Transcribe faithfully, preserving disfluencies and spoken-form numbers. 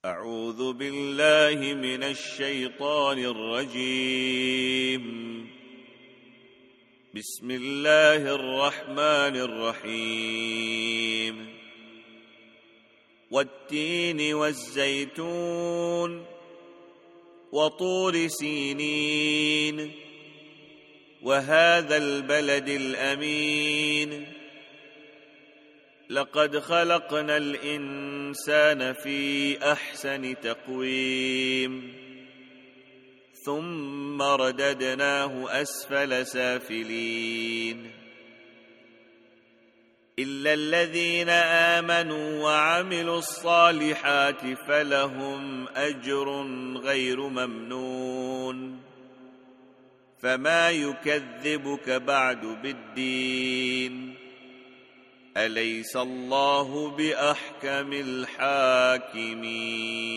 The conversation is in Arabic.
أعوذ بالله من الشيطان الرجيم. بسم الله الرحمن الرحيم. والتين والزيتون وطور سينين وهذا البلد الأمين لقد خلقنا الإنسان في أحسن تقويم ثم رددناه أسفل سافلين إلا الذين آمنوا وعملوا الصالحات فلهم أجر غير ممنون فما يكذبك بعد بالدين أليس الله بأحكم الحاكمين.